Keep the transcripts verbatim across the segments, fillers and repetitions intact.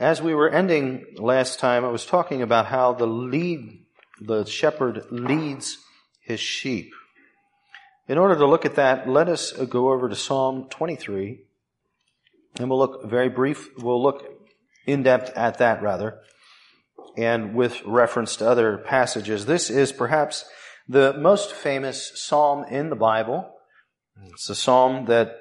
As we were ending last time, I was talking about how the lead, the shepherd leads his sheep. In order to look at that, let us go over to Psalm twenty-three, and we'll look very brief, we'll look in depth at that rather, and with reference to other passages. This is perhaps the most famous psalm in the Bible. It's a psalm that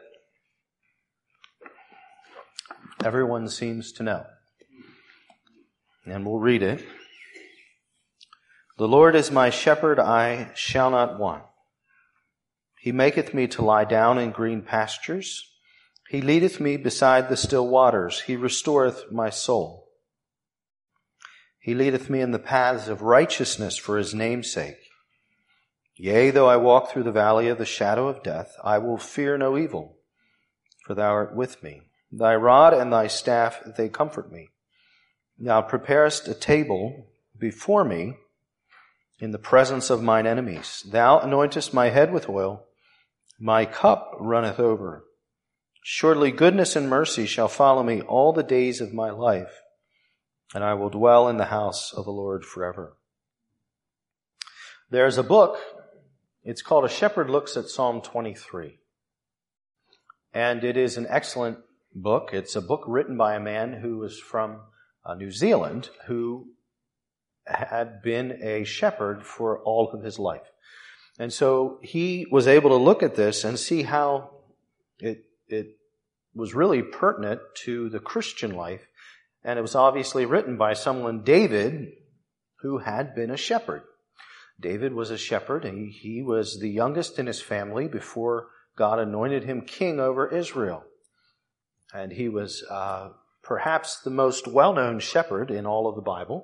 everyone seems to know. And we'll read it. The Lord is my shepherd, I shall not want. He maketh me to lie down in green pastures. He leadeth me beside the still waters. He restoreth my soul. He leadeth me in the paths of righteousness for his name's sake. Yea, though I walk through the valley of the shadow of death, I will fear no evil, for thou art with me. Thy rod and thy staff, they comfort me. Thou preparest a table before me in the presence of mine enemies. Thou anointest my head with oil. My cup runneth over. Surely goodness and mercy shall follow me all the days of my life, and I will dwell in the house of the Lord forever. There's a book, it's called A Shepherd Looks at Psalm twenty-three. And it is an excellent book. It's a book written by a man who was from uh, New Zealand, who had been a shepherd for all of his life. And so he was able to look at this and see how it, it was really pertinent to the Christian life. And it was obviously written by someone, David, who had been a shepherd. David was a shepherd, and he was the youngest in his family before God anointed him king over Israel. And he was uh, perhaps the most well-known shepherd in all of the Bible,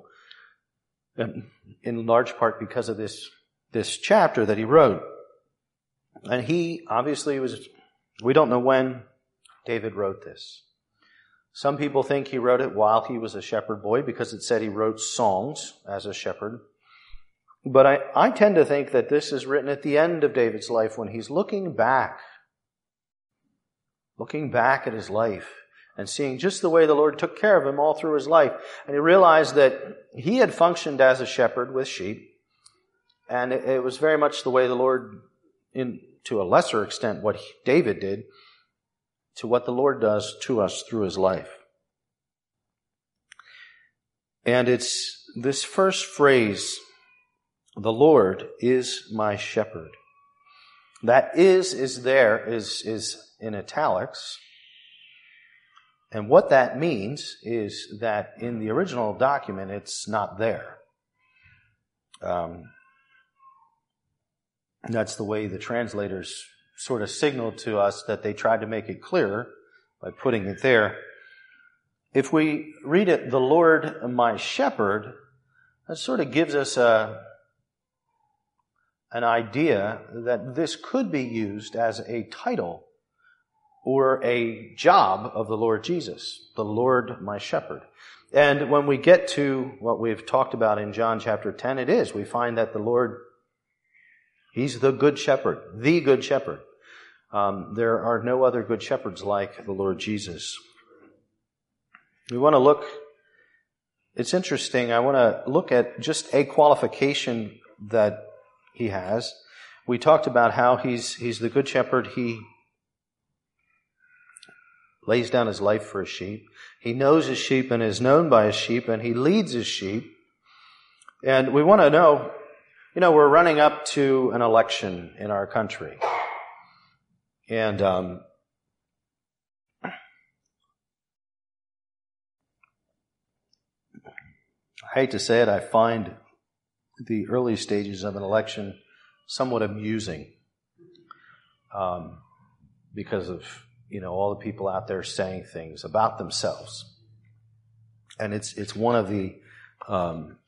in large part because of this this chapter that he wrote. And he obviously was, we don't know when David wrote this. Some people think he wrote it while he was a shepherd boy because it said he wrote songs as a shepherd. But I, I tend to think that this is written at the end of David's life when he's looking back, looking back at his life and seeing just the way the Lord took care of him all through his life. And he realized that he had functioned as a shepherd with sheep, and it, it was very much the way the Lord, in to a lesser extent what he, David did, to what the Lord does to us through his life. And it's this first phrase, the Lord is my shepherd. That is, is there, is, is in italics. And what that means is that in the original document, it's not there. Um, that's the way the translators sort of signaled to us that they tried to make it clearer by putting it there. If we read it, the Lord my shepherd, that sort of gives us a an idea that this could be used as a title or a job of the Lord Jesus, the Lord my shepherd. And when we get to what we've talked about in John chapter ten, it is. We find that the Lord, He's the good shepherd, the good shepherd. Um, there are no other good shepherds like the Lord Jesus. We want to look, it's interesting, I want to look at just a qualification that He has. We talked about how He's He's the good shepherd. He lays down His life for His sheep. He knows His sheep and is known by His sheep, and He leads His sheep. And we want to know, you know, we're running up to an election in our country. And um, I hate to say it, I find the early stages of an election somewhat amusing um, because of, you know, all the people out there saying things about themselves. And it's it's one of the um,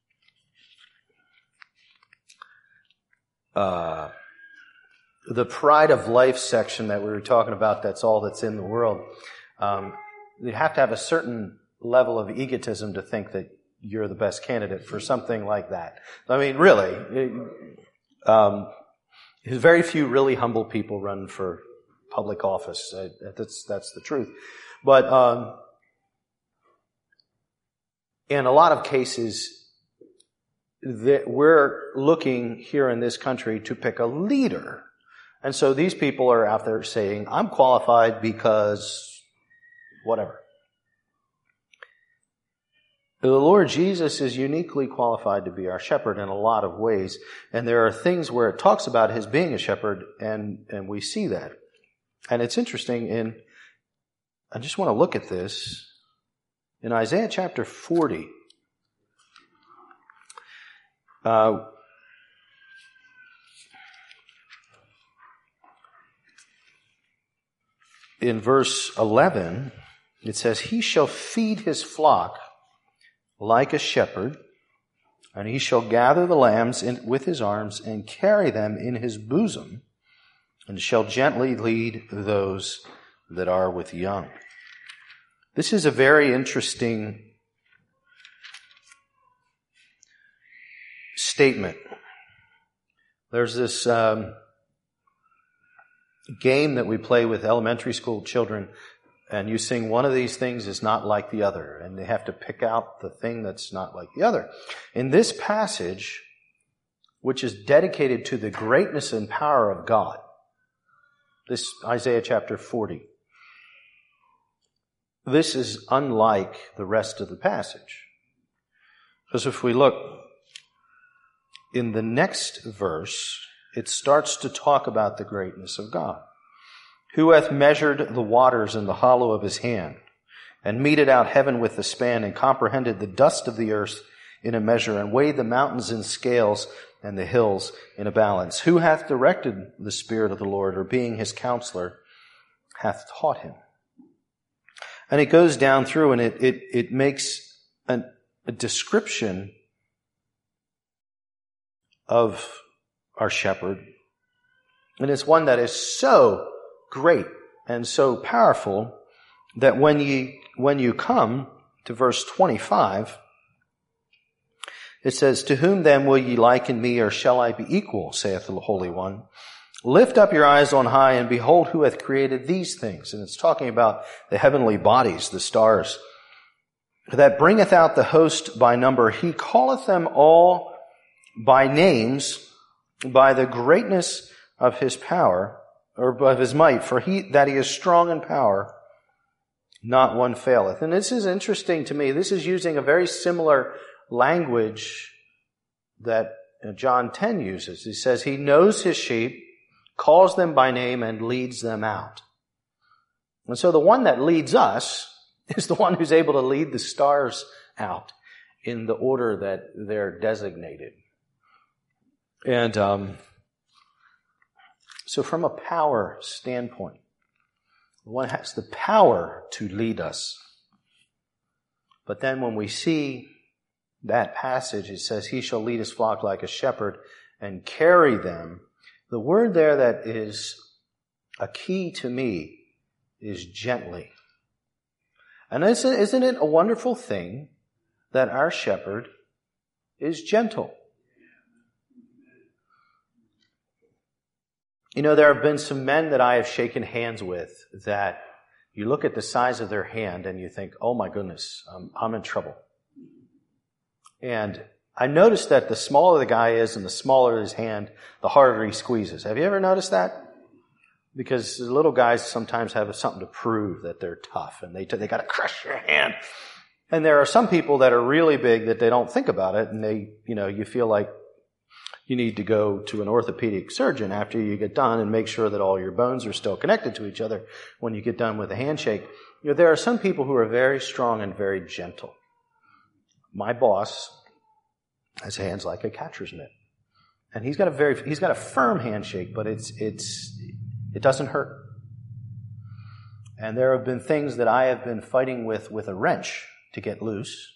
uh, the pride of life section that we were talking about. That's all that's in the world. Um, you have to have a certain level of egotism to think that you're the best candidate for something like that. I mean, really, it, um, very few really humble people run for public office. Uh, that's that's the truth. But um, in a lot of cases, that we're looking here in this country to pick a leader. And so these people are out there saying, I'm qualified because whatever. The Lord Jesus is uniquely qualified to be our shepherd in a lot of ways. And there are things where it talks about his being a shepherd, and, and we see that. And it's interesting, in, I just want to look at this. In Isaiah chapter forty, uh, in verse eleven, it says, he shall feed his flock like a shepherd, and he shall gather the lambs in, with his arms and carry them in his bosom, and shall gently lead those that are with young. This is a very interesting statement. There's this um, game that we play with elementary school children, and you sing, one of these things is not like the other, and they have to pick out the thing that's not like the other. In this passage, which is dedicated to the greatness and power of God, this Isaiah chapter forty, this is unlike the rest of the passage. Because if we look in the next verse, it starts to talk about the greatness of God. Who hath measured the waters in the hollow of his hand, and meted out heaven with the span, and comprehended the dust of the earth in a measure, and weighed the mountains in scales, and the hills in a balance? Who hath directed the Spirit of the Lord, or being his counselor, hath taught him? And it goes down through, and it it, it makes an, a description of our shepherd. And it's one that is so great and so powerful that when you when you come to verse twenty-five, it says, to whom then will ye liken me, or shall I be equal, saith the Holy One? Lift up your eyes on high, and behold who hath created these things. And it's talking about the heavenly bodies, the stars, that bringeth out the host by number. He calleth them all by names, by the greatness of his power, or of his might, for he that he is strong in power, not one faileth. And this is interesting to me. This is using a very similar language that John ten uses. He says he knows his sheep, calls them by name, and leads them out. And so the one that leads us is the one who's able to lead the stars out in the order that they're designated. And um, so from a power standpoint, one has the power to lead us. But then when we see that passage, it says, he shall lead his flock like a shepherd and carry them. The word there that is a key to me is gently. And isn't, isn't it a wonderful thing that our shepherd is gentle? You know, there have been some men that I have shaken hands with that you look at the size of their hand and you think, oh my goodness, um, I'm in trouble. And I noticed that the smaller the guy is and the smaller his hand, the harder he squeezes. Have you ever noticed that? Because the little guys sometimes have something to prove that they're tough, and they they got to crush your hand. And there are some people that are really big that they don't think about it, and they, you know, you feel like you need to go to an orthopedic surgeon after you get done and make sure that all your bones are still connected to each other when you get done with a handshake. You know, there are some people who are very strong and very gentle. My boss has hands like a catcher's mitt, and he's got a very he's got a firm handshake, but it's it's it doesn't hurt. And there have been things that I have been fighting with with a wrench to get loose.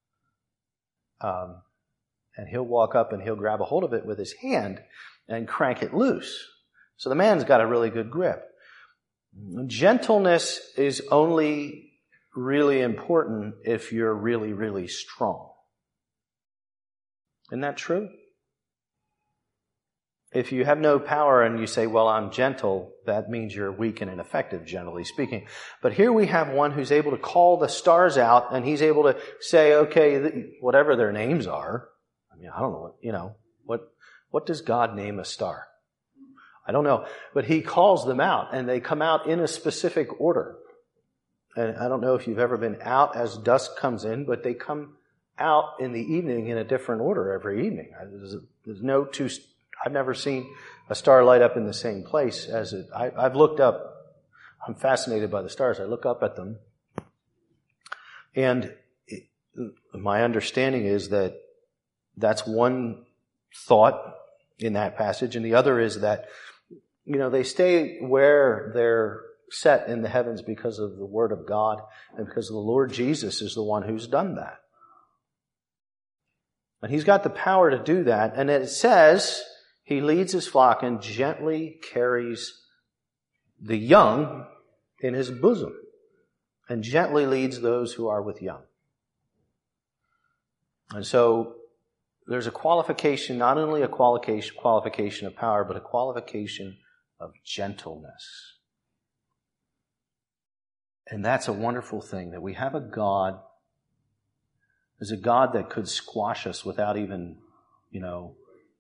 Um, and he'll walk up and he'll grab a hold of it with his hand and crank it loose. So the man's got a really good grip. Gentleness is only really important if you're really, really strong. Isn't that true? if you have no power and you say, well, I'm gentle, that means you're weak and ineffective, generally speaking. But here we have one who's able to call the stars out, and he's able to say, okay, whatever their names are. I mean, I don't know what, you know, what, what does God name a star? I don't know. But he calls them out, and they come out in a specific order. And I don't know if you've ever been out as dusk comes in, but they come out in the evening in a different order every evening. There's, there's no two, I've never seen a star light up in the same place as it, I, I've looked up, I'm fascinated by the stars. I look up at them. And it, my understanding is that that's one thought in that passage. And the other is that, you know, they stay where they're set in the heavens because of the Word of God and because the Lord Jesus is the one who's done that. And He's got the power to do that. And it says He leads His flock and gently carries the young in His bosom and gently leads those who are with young. And so there's a qualification, not only a qualification, qualification of power, but a qualification of gentleness. And that's a wonderful thing, that we have a God, there's a God that could squash us without even, you know,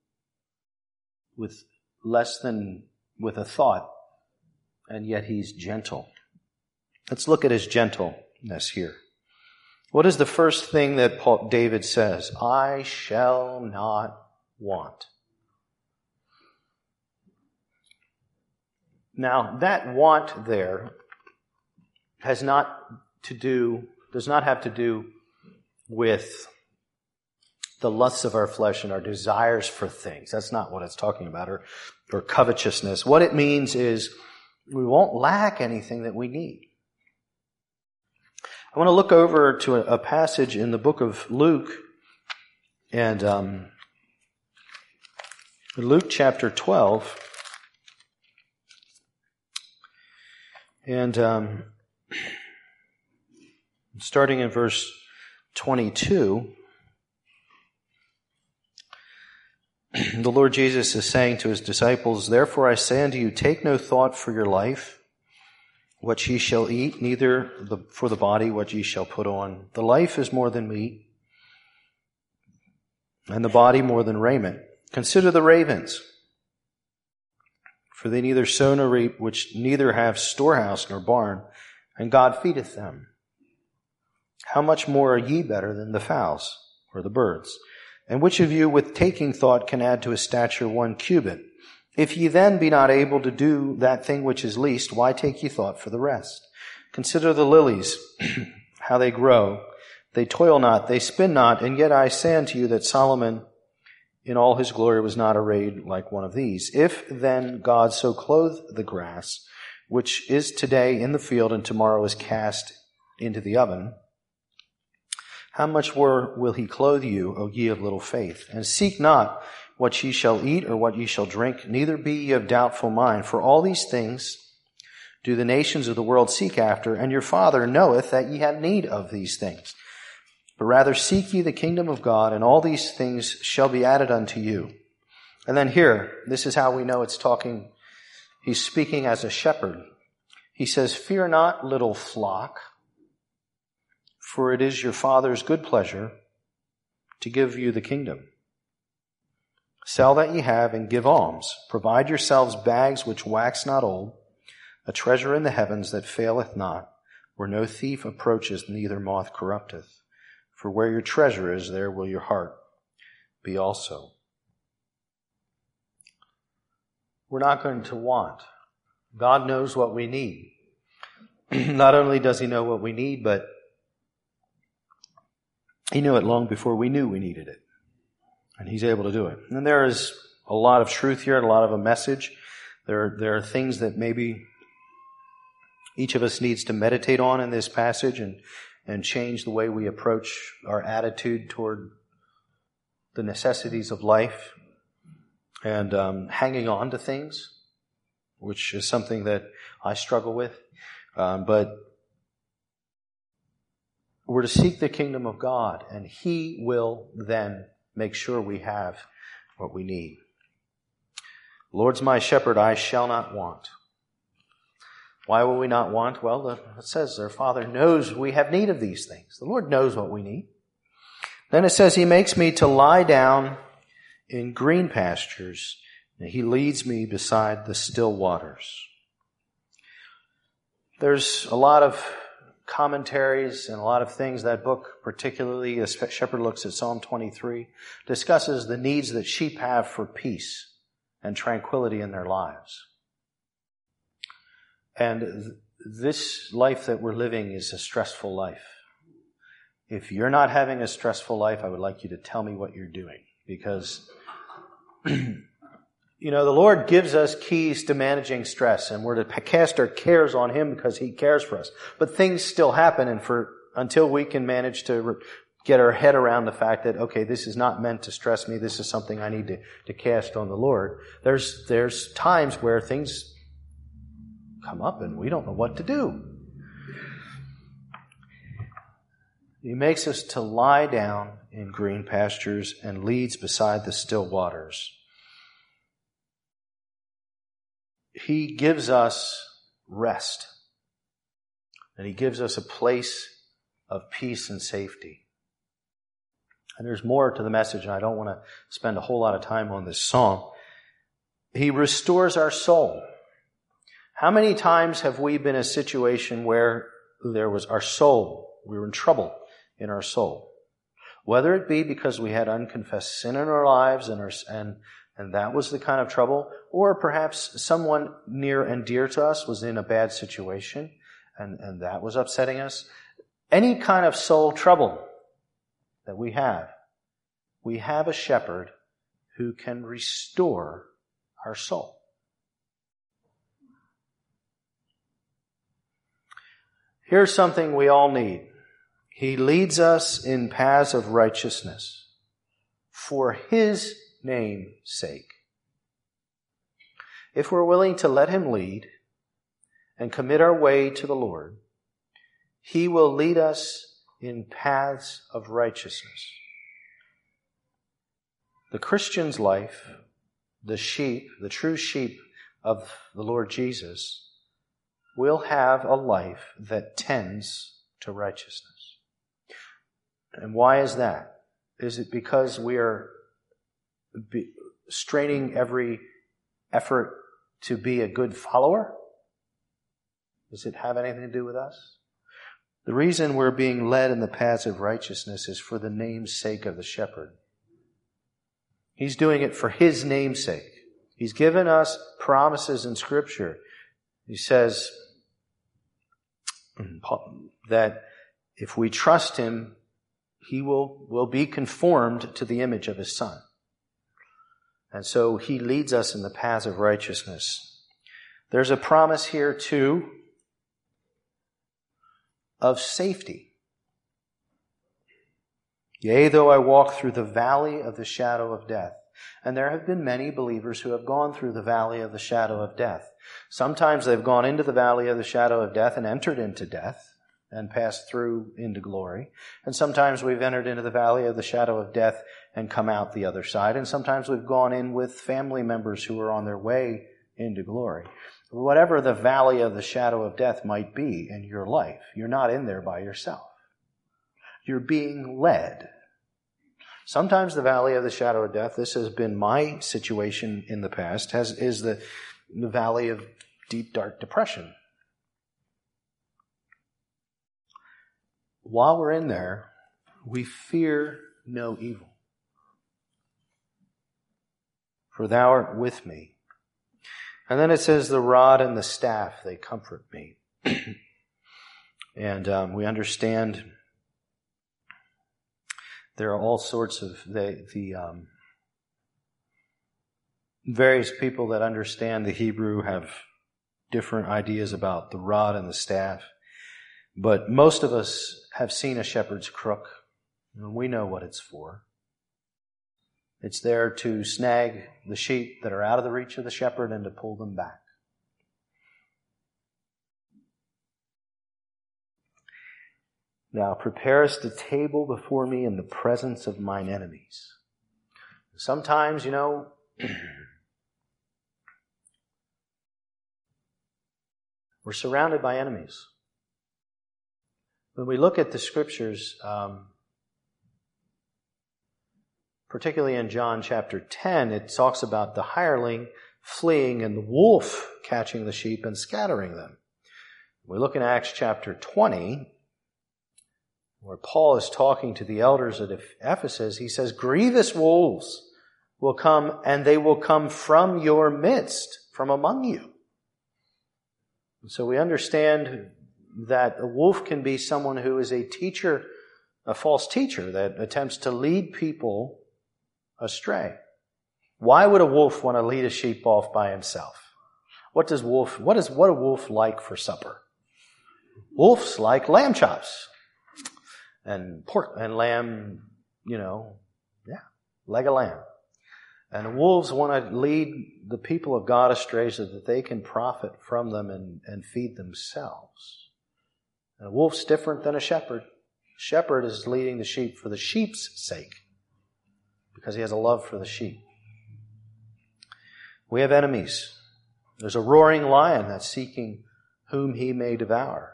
with less than, with a thought, and yet He's gentle. Let's look at His gentleness here. What is the first thing that Paul, David says? I shall not want. Now, that want there has not to do, does not have to do with the lusts of our flesh and our desires for things. That's not what it's talking about, or, or covetousness. What it means is we won't lack anything that we need. I want to look over to a, a passage in the book of Luke, and um, Luke chapter twelve, and um, starting in verse twenty-two, the Lord Jesus is saying to His disciples, therefore I say unto you, take no thought for your life, what ye shall eat, neither the, for the body what ye shall put on. The life is more than meat, and the body more than raiment. Consider the ravens, for they neither sow nor reap, which neither have storehouse nor barn, and God feedeth them. How much more are ye better than the fowls, or the birds? And which of you with taking thought can add to his stature one cubit? If ye then be not able to do that thing which is least, why take ye thought for the rest? Consider the lilies, how they grow. They toil not, they spin not, and yet I say unto you that Solomon in all his glory was not arrayed like one of these. If then God so clothe the grass, which is today in the field and tomorrow is cast into the oven, how much more will He clothe you, O ye of little faith? And seek not what ye shall eat or what ye shall drink, neither be ye of doubtful mind. For all these things do the nations of the world seek after, and your Father knoweth that ye have need of these things. But rather seek ye the kingdom of God, and all these things shall be added unto you. And then here, this is how we know it's talking, He's speaking as a shepherd. He says, fear not, little flock, for it is your Father's good pleasure to give you the kingdom. Sell that ye have and give alms. Provide yourselves bags which wax not old, a treasure in the heavens that faileth not, where no thief approacheth, neither moth corrupteth. For where your treasure is, there will your heart be also. We're not going to want. God knows what we need. Not only does He know what we need, but He knew it long before we knew we needed it. And He's able to do it. And there is a lot of truth here and a lot of a message. There, there are things that maybe each of us needs to meditate on in this passage and, and change the way we approach our attitude toward the necessities of life and um, hanging on to things, which is something that I struggle with. Um, but we're to seek the kingdom of God, and He will then make sure we have what we need. The Lord's my shepherd, I shall not want. Why will we not want? Well, it says our Father knows we have need of these things. The Lord knows what we need. Then it says, He makes me to lie down in green pastures, and He leads me beside the still waters. There's a lot of commentaries and a lot of things. That book, particularly as Shepherd Looks at Psalm twenty-three, discusses the needs that sheep have for peace and tranquility in their lives. And th- this life that we're living is a stressful life. If you're not having a stressful life, I would like you to tell me what you're doing. Because, you know, the Lord gives us keys to managing stress, and we're to cast our cares on Him because He cares for us. But things still happen, and for until we can manage to re- get our head around the fact that, okay, this is not meant to stress me, this is something I need to, to cast on the Lord, there's there's times where things come up and we don't know what to do. He makes us to lie down in green pastures and leads beside the still waters. He gives us rest. And He gives us a place of peace and safety. And there's more to the message, and I don't want to spend a whole lot of time on this psalm. He restores our soul. How many times have we been in a situation where there was our soul, we were in trouble in our soul? Whether it be because we had unconfessed sin in our lives and our, and and that was the kind of trouble, or perhaps someone near and dear to us was in a bad situation and, and that was upsetting us. Any kind of soul trouble that we have, we have a shepherd who can restore our soul. Here's something we all need. He leads us in paths of righteousness for His name's sake. If we're willing to let Him lead and commit our way to the Lord, He will lead us in paths of righteousness. The Christian's life, the sheep, the true sheep of the Lord Jesus, will have a life that tends to righteousness. And why is that? Is it because we are be straining every effort to be a good follower? Does it have anything to do with us? The reason we're being led in the paths of righteousness is for the name's sake of the shepherd. He's doing it for His name's sake. He's given us promises in Scripture. He says that if we trust Him, He will, will be conformed to the image of His Son. And so He leads us in the paths of righteousness. There's a promise here, too, of safety. Yea, though I walk through the valley of the shadow of death. And there have been many believers who have gone through the valley of the shadow of death. Sometimes they've gone into the valley of the shadow of death and entered into death and passed through into glory. And sometimes we've entered into the valley of the shadow of death and come out the other side. And sometimes we've gone in with family members who are on their way into glory. Whatever the valley of the shadow of death might be in your life, you're not in there by yourself. You're being led. Sometimes the valley of the shadow of death, this has been my situation in the past, has is the, the valley of deep, dark depression. While we're in there, we fear no evil. For Thou art with me. And then it says, the rod and the staff, they comfort me. And um, we understand there are all sorts of the, the um, various people that understand the Hebrew have different ideas about the rod and the staff. But most of us have seen a shepherd's crook, and we know what it's for. It's there to snag the sheep that are out of the reach of the shepherd and to pull them back. Now preparest a table before me in the presence of mine enemies. Sometimes, you know, We're surrounded by enemies. When we look at the scriptures, um, particularly in John chapter ten, it talks about the hireling fleeing and the wolf catching the sheep and scattering them. We look in Acts chapter twenty, where Paul is talking to the elders at Ephesus. He says, grievous wolves will come, and they will come from your midst, from among you. So we understand that a wolf can be someone who is a teacher, a false teacher that attempts to lead people astray. Why would a wolf want to lead a sheep off by himself? What does wolf, what is, what a wolf like for supper? Wolves like lamb chops and pork and lamb, you know, yeah, leg of lamb. And wolves want to lead the people of God astray so that they can profit from them and, and feed themselves. And a wolf's different than a shepherd. Shepherd is leading the sheep for the sheep's sake because he has a love for the sheep. We have enemies. There's a roaring lion that's seeking whom he may devour.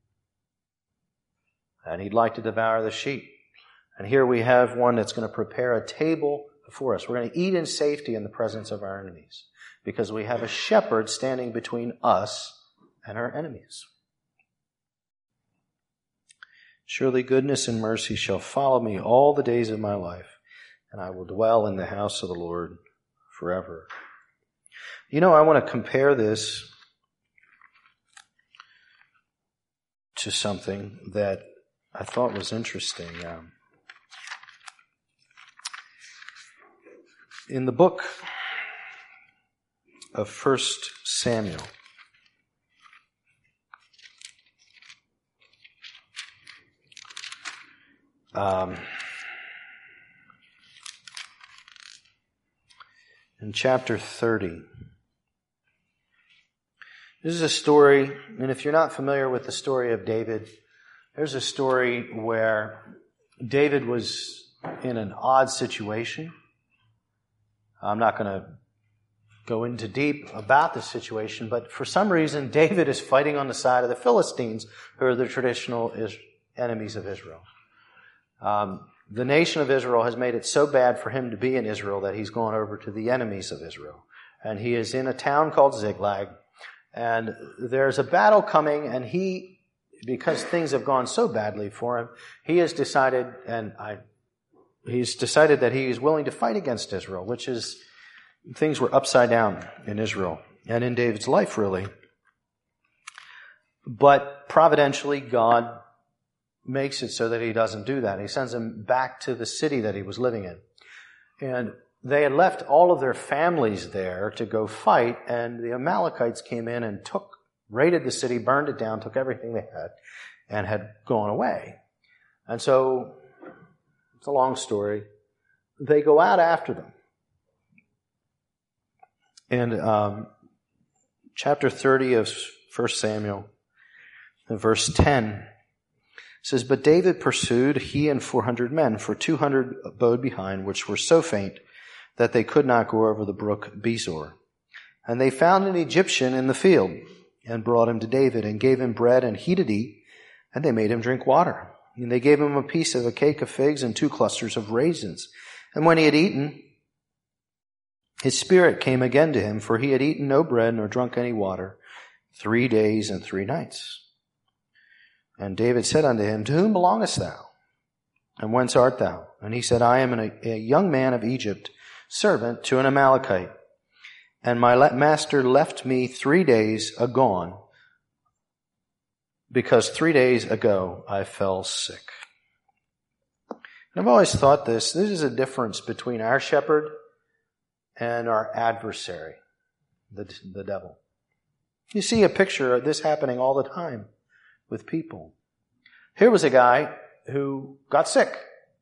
And he'd like to devour the sheep. And here we have one that's going to prepare a table before us. We're going to eat in safety in the presence of our enemies because we have a shepherd standing between us and our enemies. Surely goodness and mercy shall follow me all the days of my life, and I will dwell in the house of the Lord forever. You know, I want to compare this to something that I thought was interesting. Um, in the book of First Samuel, um, in chapter thirty, this is a story, and if you're not familiar with the story of David, there's a story where David was in an odd situation. I'm not going to go into deep about the situation, but for some reason, David is fighting on the side of the Philistines, who are the traditional enemies of Israel. Um, the nation of Israel has made it so bad for him to be in Israel that he's gone over to the enemies of Israel. And he is in a town called Ziklag. And there's a battle coming, and he, because things have gone so badly for him, he has decided, and I, he's decided that he is willing to fight against Israel, which is, things were upside down in Israel and in David's life, really. But providentially, God makes it so that he doesn't do that. He sends him back to the city that he was living in. And they had left all of their families there to go fight, and the Amalekites came in and took, raided the city, burned it down, took everything they had, and had gone away. And so, it's a long story. They go out after them. And um, chapter thirty of First Samuel, verse ten, says, But David pursued, he and four hundred men, for two hundred abode behind, which were so faint that they could not go over the brook Besor. And they found an Egyptian in the field, and brought him to David, and gave him bread, and he did eat, and they made him drink water. And they gave him a piece of a cake of figs and two clusters of raisins. And when he had eaten, his spirit came again to him, for he had eaten no bread nor drunk any water three days and three nights. And David said unto him, To whom belongest thou? And whence art thou? And he said, I am a, a young man of Egypt, servant to an Amalekite. And my le- master left me three days agone, because three days ago I fell sick. And I've always thought this, this is a difference between our shepherd and our adversary, the, the devil. You see a picture of this happening all the time with people. Here was a guy who got sick.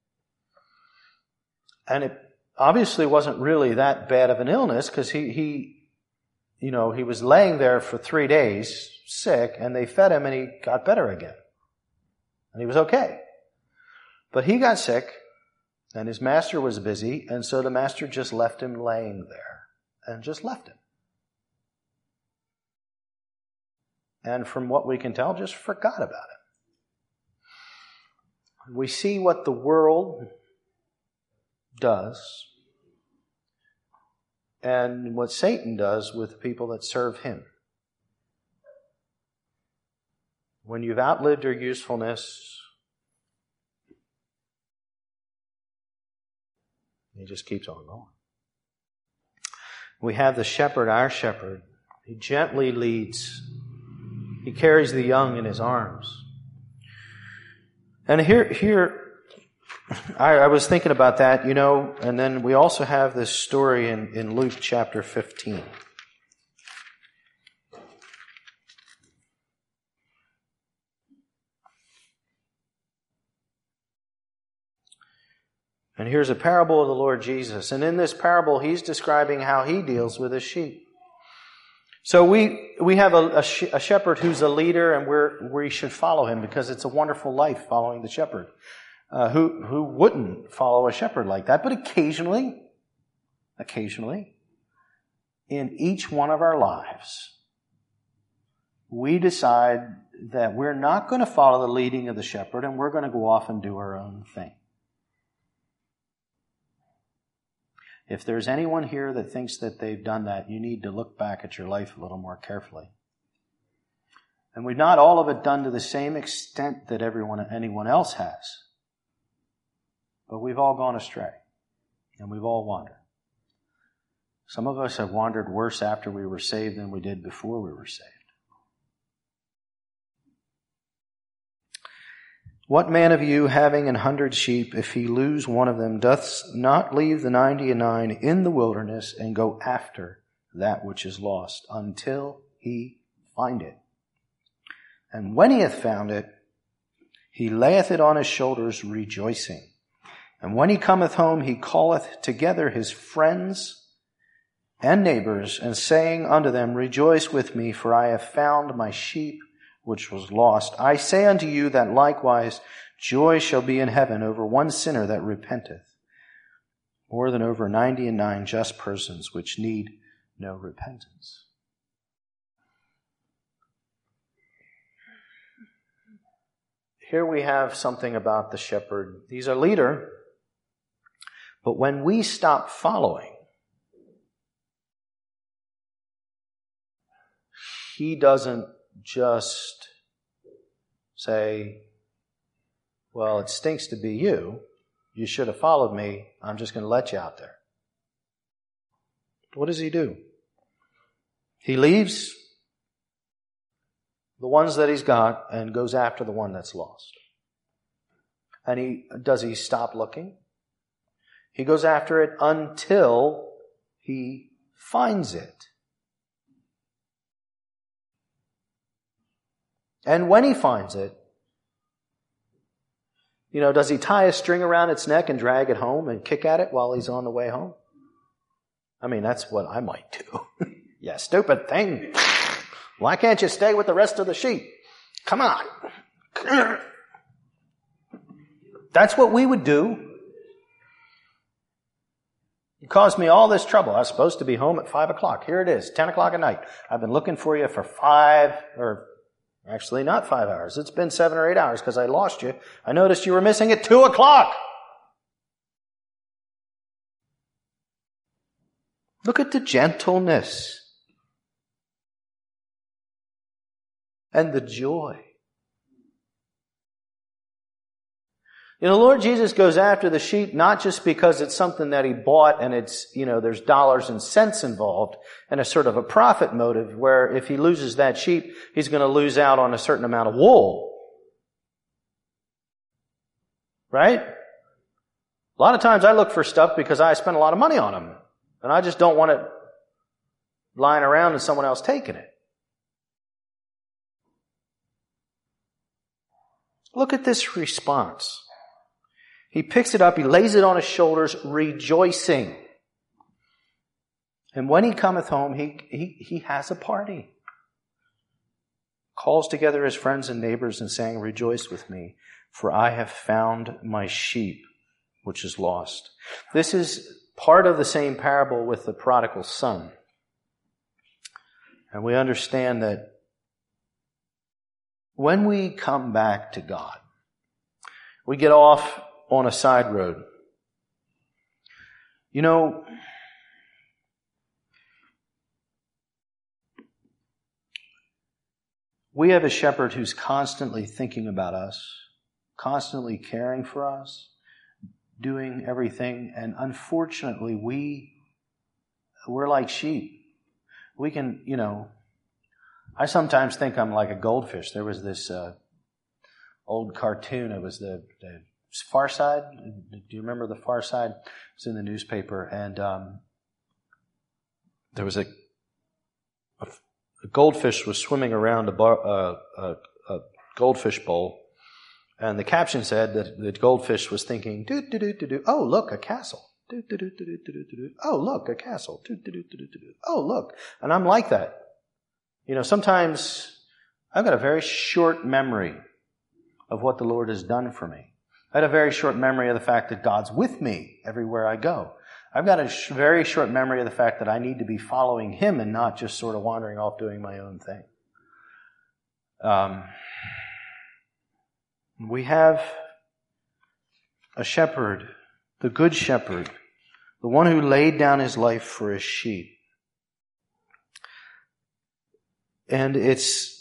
And it obviously wasn't really that bad of an illness, because he, he, you know, he was laying there for three days sick, and they fed him and he got better again. And he was okay. But he got sick, and his master was busy, and so the master just left him laying there, and just left him. and from what we can tell, just forgot about it. We see what the world does and what Satan does with people that serve him. When you've outlived your usefulness, he just keeps on going. We have the shepherd, our shepherd. He gently leads. He carries the young in his arms. And here, here, I, I was thinking about that, you know, and then we also have this story in, in Luke chapter fifteen. And here's a parable of the Lord Jesus. And in this parable, he's describing how he deals with his sheep. So we we have a, a, sh- a shepherd who's a leader, and we're, we should follow him because it's a wonderful life following the shepherd. Uh, who who wouldn't follow a shepherd like that? But occasionally, occasionally, in each one of our lives, we decide that we're not going to follow the leading of the shepherd, and we're going to go off and do our own thing. If there's anyone here that thinks that they've done that, you need to look back at your life a little more carefully. And we've not all of it done to the same extent that everyone, anyone else has. But we've all gone astray. And we've all wandered. Some of us have wandered worse after we were saved than we did before we were saved. What man of you, having an hundred sheep, if he lose one of them, doth not leave the ninety and nine in the wilderness and go after that which is lost until he find it? And when he hath found it, he layeth it on his shoulders, rejoicing. And when he cometh home, he calleth together his friends and neighbors, and saying unto them, Rejoice with me, for I have found my sheep which was lost. I say unto you that likewise joy shall be in heaven over one sinner that repenteth, more than over ninety and nine just persons which need no repentance. Here we have something about the shepherd. He's a leader, but when we stop following, he doesn't just say, well, it stinks to be you. You should have followed me. I'm just going to let you out there. What does he do? He leaves the ones that he's got and goes after the one that's lost. And he does he stop looking? He goes after it until he finds it. And when he finds it, you know, does he tie a string around its neck and drag it home and kick at it while he's on the way home? I mean, that's what I might do. Yeah, stupid thing. Why can't you stay with the rest of the sheep? Come on. That's what we would do. You caused me all this trouble. I was supposed to be home at five o'clock. Here it is, ten o'clock at night. I've been looking for you for five, or actually not five hours. It's been seven or eight hours because I lost you. I noticed you were missing at two o'clock. Look at the gentleness and the joy. You know, the Lord Jesus goes after the sheep not just because it's something that he bought and it's, you know, there's dollars and cents involved and a sort of a profit motive where if he loses that sheep, he's going to lose out on a certain amount of wool. Right? A lot of times I look for stuff because I spend a lot of money on them and I just don't want it lying around and someone else taking it. Look at this response. He picks it up, he lays it on his shoulders, rejoicing. And when he cometh home, he, he, he has a party. Calls together his friends and neighbors and saying, Rejoice with me, for I have found my sheep, which is lost. This is part of the same parable with the prodigal son. And we understand that when we come back to God, we get off on a side road. You know, we have a shepherd who's constantly thinking about us, constantly caring for us, doing everything, and unfortunately we, we're like sheep. We can, you know, I sometimes think I'm like a goldfish. There was this uh, old cartoon. It was the, the Far Side. Do you remember the Far Side? It was in the newspaper, and um, there was a, a, a goldfish was swimming around a, bar, uh, a, a goldfish bowl, and the caption said that the goldfish was thinking, "Do do do do do. Oh, look, a castle. Do do do do do do do. Oh, look, a castle. Do do do do do do. Oh, look." And I'm like that. You know, sometimes I've got a very short memory of what the Lord has done for me. I had a very short memory of the fact that God's with me everywhere I go. I've got a sh- very short memory of the fact that I need to be following Him and not just sort of wandering off doing my own thing. Um, we have a shepherd, the good shepherd, the one who laid down his life for his sheep. And it's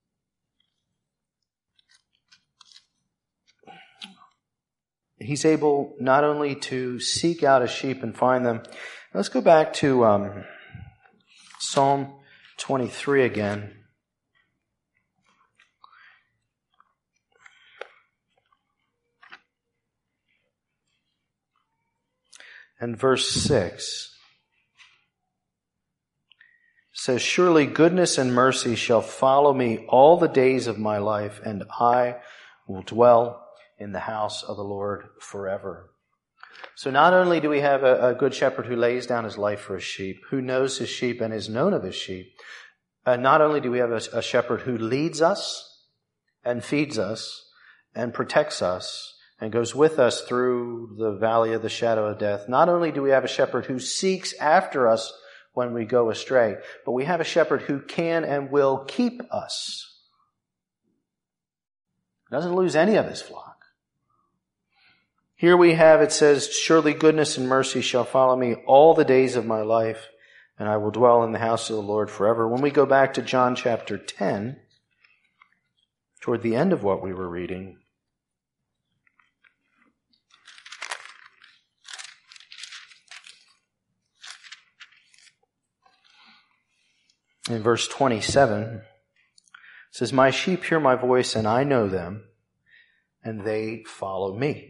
He's able not only to seek out his sheep and find them. Let's go back to um, Psalm twenty-three again. And verse six says, "Surely goodness and mercy shall follow me all the days of my life, and I will dwell in the house of the Lord forever." So not only do we have a, a good shepherd who lays down his life for his sheep, who knows his sheep and is known of his sheep, uh, not only do we have a, a shepherd who leads us and feeds us and protects us and goes with us through the valley of the shadow of death, not only do we have a shepherd who seeks after us when we go astray, but we have a shepherd who can and will keep us. Doesn't lose any of his flock. Here we have, it says, "Surely goodness and mercy shall follow me all the days of my life, and I will dwell in the house of the Lord forever." When we go back to John chapter ten, toward the end of what we were reading, in verse twenty-seven, it says, "My sheep hear my voice, and I know them, and they follow me.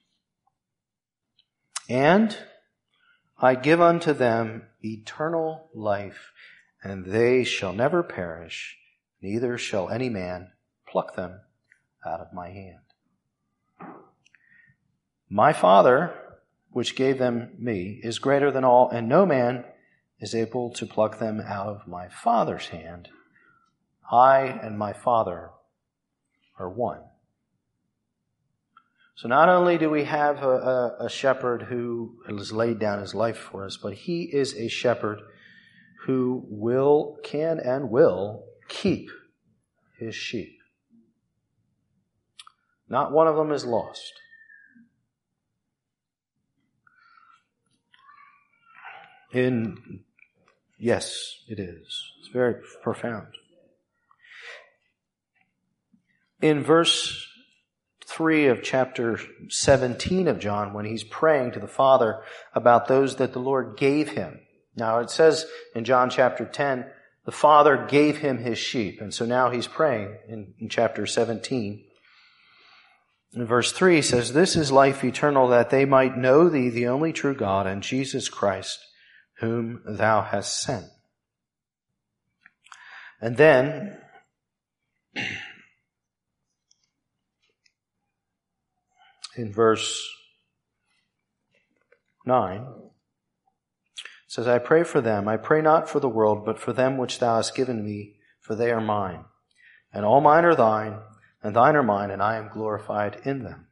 And I give unto them eternal life, and they shall never perish, neither shall any man pluck them out of my hand. My Father, which gave them me, is greater than all, and no man is able to pluck them out of my Father's hand. I and my Father are one." So not only do we have a, a, a shepherd who has laid down his life for us, but he is a shepherd who will, can and will keep his sheep. Not one of them is lost. In, yes, it is. It's very profound. In verse three of chapter seventeen of John, when he's praying to the Father about those that the Lord gave him. Now it says in John chapter ten, the Father gave him his sheep. And so now he's praying in, in chapter seventeen. In verse three he says, "This is life eternal, that they might know thee, the only true God, and Jesus Christ, whom thou hast sent." And then in verse nine, it says, "I pray for them. I pray not for the world, but for them which thou hast given me, for they are mine. And all mine are thine, and thine are mine, and I am glorified in them."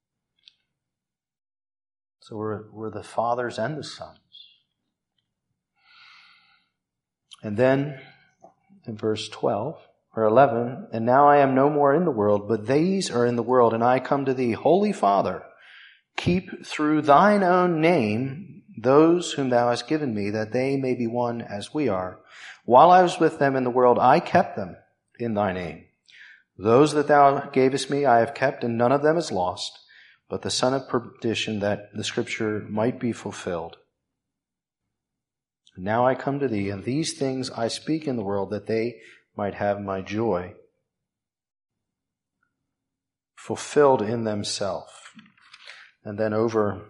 So we're, we're the Father's and the Son's. And then in verse twelve, or eleven, and now I am no more in the world, but these are in the world, and I come to thee. Holy Father, keep through thine own name those whom thou hast given me, that they may be one as we are. While I was with them in the world, I kept them in thy name. Those that thou gavest me I have kept, and none of them is lost, but the son of perdition, that the scripture might be fulfilled. Now I come to thee, and these things I speak in the world, that they might have my joy fulfilled in themselves. And then over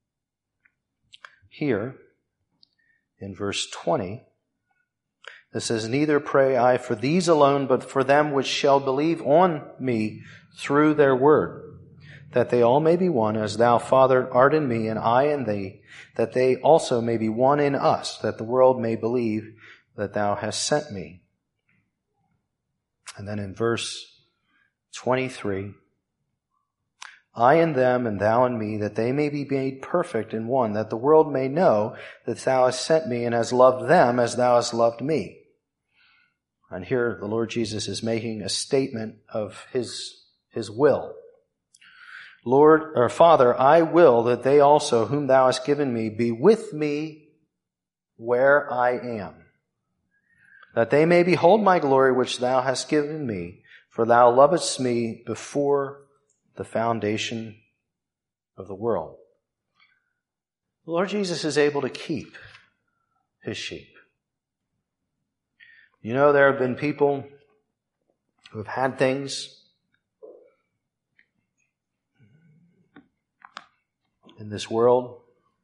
here in verse twenty, it says, neither pray I for these alone, but for them which shall believe on me through their word, that they all may be one, as thou, Father, art in me, and I in thee, that they also may be one in us, that the world may believe that thou hast sent me. And then in verse twenty-three, I in them and thou in me, that they may be made perfect in one, that the world may know that thou hast sent me and hast loved them as thou hast loved me. And here the Lord Jesus is making a statement of his, his will. Lord, or Father, I will that they also, whom thou hast given me, be with me where I am, that they may behold my glory which thou hast given me, for thou lovest me before the foundation of the world. The Lord Jesus is able to keep his sheep. You know, there have been people who have had things in this world.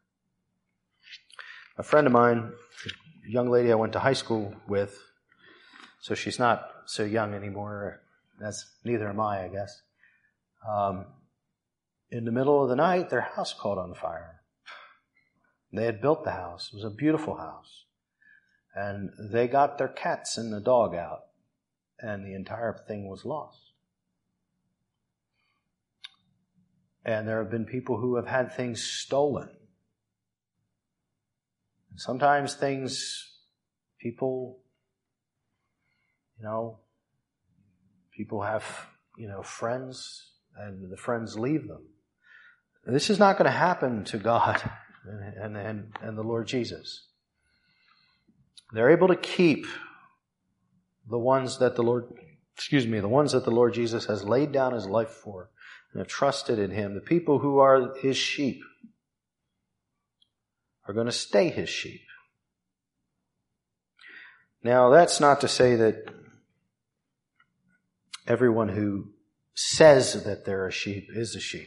A friend of mine, a young lady I went to high school with, so she's not so young anymore. That's neither am I, I guess. Um, in the middle of the night, their house caught on fire. They had built the house. It was a beautiful house. And they got their cats and the dog out, and the entire thing was lost. And there have been people who have had things stolen. And sometimes things, people, you know, people have, you know, friends, and the friends leave them. This is not going to happen to God and, and, and the Lord Jesus. They're able to keep the ones that the Lord, excuse me, the ones that the Lord Jesus has laid down his life for and have trusted in him. The people who are his sheep are going to stay his sheep. Now, that's not to say that everyone who says that they're a sheep is a sheep.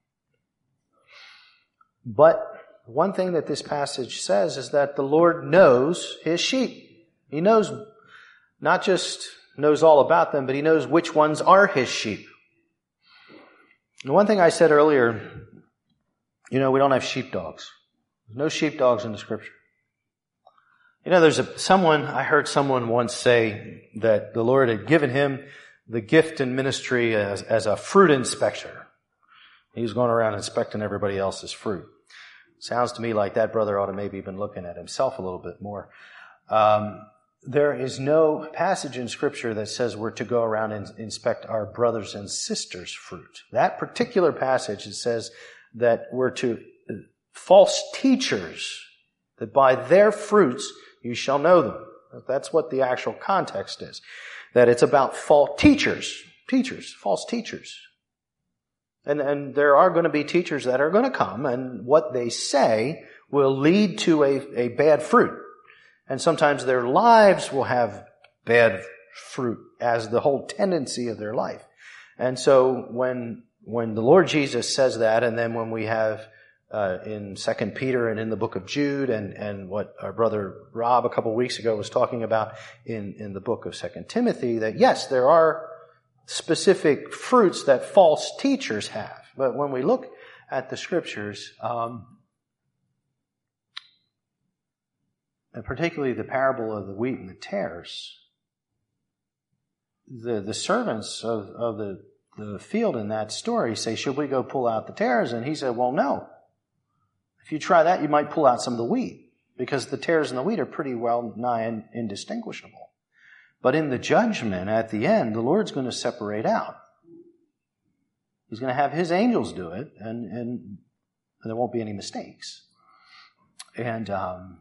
But one thing that this passage says is that the Lord knows his sheep. He knows, not just knows all about them, but he knows which ones are his sheep. And one thing I said earlier, you know, we don't have sheepdogs. There's no sheepdogs in the scripture. You know, there's a, someone, I heard someone once say that the Lord had given him the gift and ministry as, as a fruit inspector. He was going around inspecting everybody else's fruit. Sounds to me like that brother ought to maybe been looking at himself a little bit more. Um, there is no passage in Scripture that says we're to go around and inspect our brothers and sisters' fruit. That particular passage, it says that we're to false teachers, that by their fruits you shall know them. That's what the actual context is. That it's about false teachers, teachers, false teachers. And, and there are going to be teachers that are going to come, and what they say will lead to a, a bad fruit. And sometimes their lives will have bad fruit as the whole tendency of their life. And so when when the Lord Jesus says that, and then when we have uh, in Second Peter and in the book of Jude, and, and what our brother Rob a couple of weeks ago was talking about in, in the book of Second Timothy, that yes, there are specific fruits that false teachers have. But when we look at the scriptures, um, and particularly the parable of the wheat and the tares, the, the servants of, of the, the field in that story say, should we go pull out the tares? And he said, well, no. If you try that, you might pull out some of the wheat, because the tares and the wheat are pretty well nigh indistinguishable. But in the judgment at the end, the Lord's going to separate out. He's going to have his angels do it, and, and, and there won't be any mistakes. And um,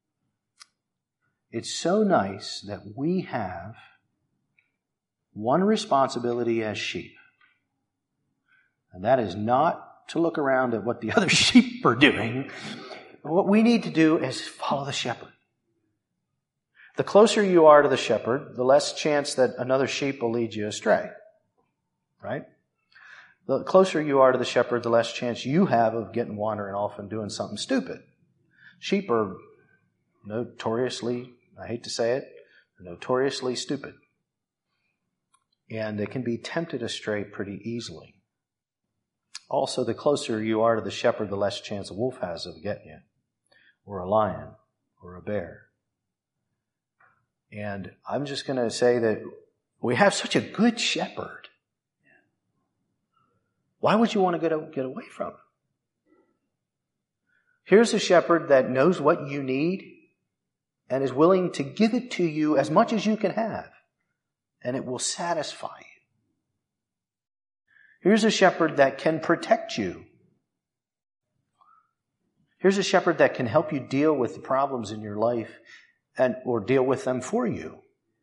it's so nice that we have one responsibility as sheep. And that is not to look around at what the other sheep are doing. What we need to do is follow the shepherd. The closer you are to the shepherd, the less chance that another sheep will lead you astray. Right? The closer you are to the shepherd, the less chance you have of getting wandering off and doing something stupid. Sheep are notoriously, I hate to say it, notoriously stupid. And they can be tempted astray pretty easily. Also, the closer you are to the shepherd, the less chance a wolf has of getting you, or a lion, or a bear. And I'm just going to say that we have such a good shepherd. Why would you want to get, get away from him? Here's a shepherd that knows what you need and is willing to give it to you as much as you can have, and it will satisfy you. Here's a shepherd that can protect you. Here's a shepherd that can help you deal with the problems in your life and or deal with them for you.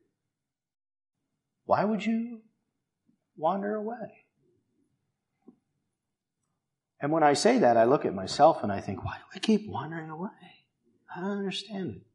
Why would you wander away? And when I say that, I look at myself and I think, why do I keep wandering away? I don't understand it.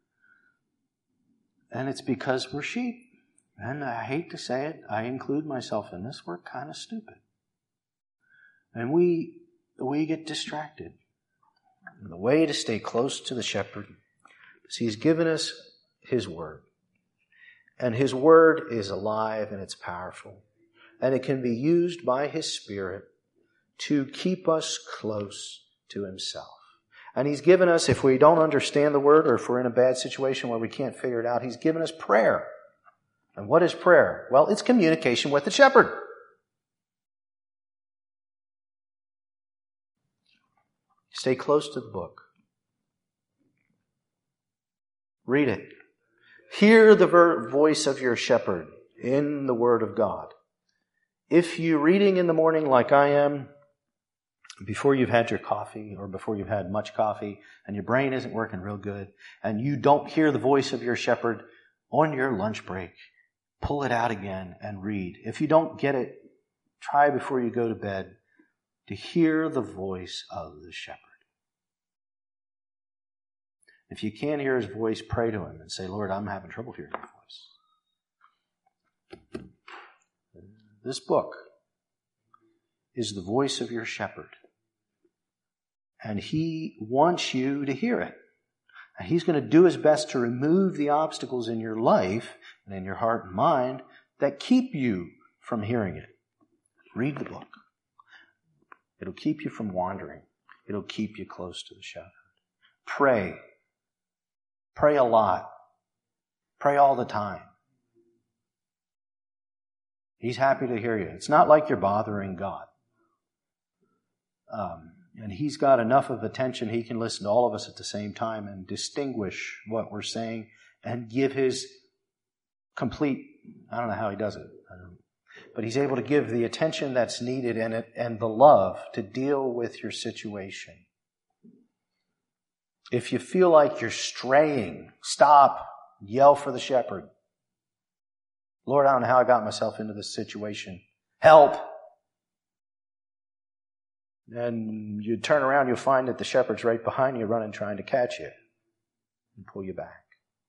And it's because we're sheep. And I hate to say it, I include myself in this, we're kind of stupid. And we we get distracted. And the way to stay close to the shepherd is he's given us his word. And his word is alive and it's powerful. And it can be used by his Spirit to keep us close to himself. And he's given us, if we don't understand the word or if we're in a bad situation where we can't figure it out, he's given us prayer. And what is prayer? Well, it's communication with the shepherd. Stay close to the book. Read it. Hear the ver- voice of your shepherd in the Word of God. If you're reading in the morning like I am, before you've had your coffee or before you've had much coffee and your brain isn't working real good and you don't hear the voice of your shepherd on your lunch break, pull it out again and read. If you don't get it, try before you go to bed to hear the voice of the shepherd. If you can't hear his voice, pray to him and say, Lord, I'm having trouble hearing your voice. This book is the voice of your shepherd. And he wants you to hear it. And he's going to do his best to remove the obstacles in your life and in your heart and mind that keep you from hearing it. Read the book. It'll keep you from wandering. It'll keep you close to the shepherd. Pray. Pray a lot. Pray all the time. He's happy to hear you. It's not like you're bothering God. Um, and he's got enough of attention, he can listen to all of us at the same time and distinguish what we're saying and give his complete, I don't know how he does it, but he's able to give the attention that's needed and it and the love to deal with your situation. If you feel like you're straying, stop, yell for the shepherd. Lord, I don't know how I got myself into this situation. Help! And you turn around, you'll find that the shepherd's right behind you running, trying to catch you and pull you back.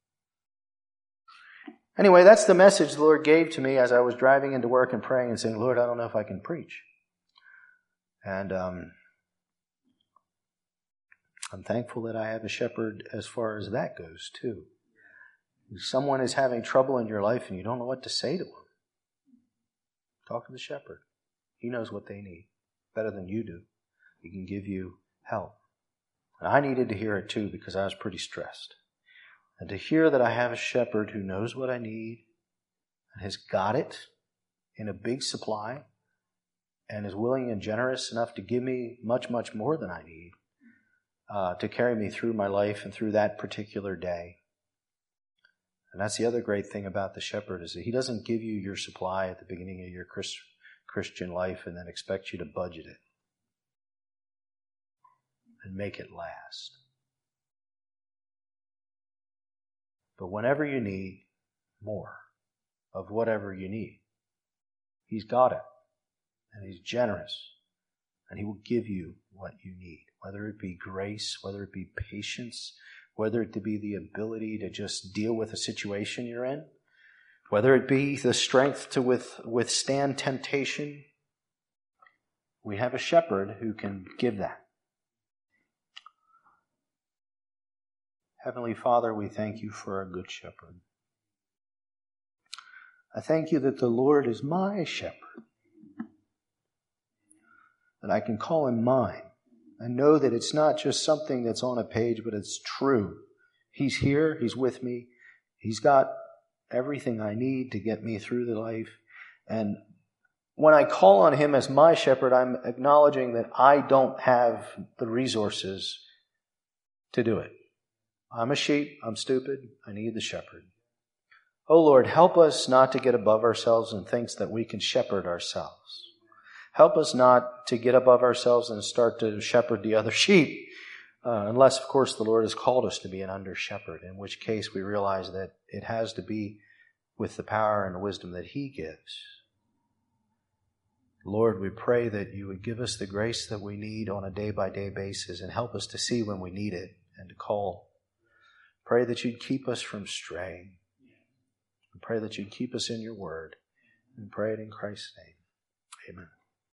Anyway, that's the message the Lord gave to me as I was driving into work and praying and saying, Lord, I don't know if I can preach. And um, I'm thankful that I have a shepherd as far as that goes, too. If someone is having trouble in your life and you don't know what to say to them, talk to the shepherd. He knows what they need better than you do. He can give you help. And I needed to hear it too because I was pretty stressed. And to hear that I have a shepherd who knows what I need and has got it in a big supply and is willing and generous enough to give me much, much more than I need uh, to carry me through my life and through that particular day. And that's the other great thing about the shepherd, is that he doesn't give you your supply at the beginning of your Christ, Christian life and then expect you to budget it and make it last. But whenever you need more of whatever you need, he's got it. And he's generous. And he will give you what you need. Whether it be grace, whether it be patience, whether it be the ability to just deal with a situation you're in, whether it be the strength to with, withstand temptation. We have a shepherd who can give that. Heavenly Father, we thank you for a good shepherd. I thank you that the Lord is my shepherd, that I can call him mine. I know that it's not just something that's on a page, but it's true. He's here. He's with me. He's got everything I need to get me through the life. And when I call on him as my shepherd, I'm acknowledging that I don't have the resources to do it. I'm a sheep. I'm stupid. I need the shepherd. Oh Lord, help us not to get above ourselves and think that we can shepherd ourselves. Help us not to get above ourselves and start to shepherd the other sheep, uh, unless, of course, the Lord has called us to be an under-shepherd, in which case we realize that it has to be with the power and the wisdom that he gives. Lord, we pray that you would give us the grace that we need on a day-by-day basis and help us to see when we need it and to call. Pray that you'd keep us from straying. We pray that you'd keep us in your word. And pray it in Christ's name. Amen.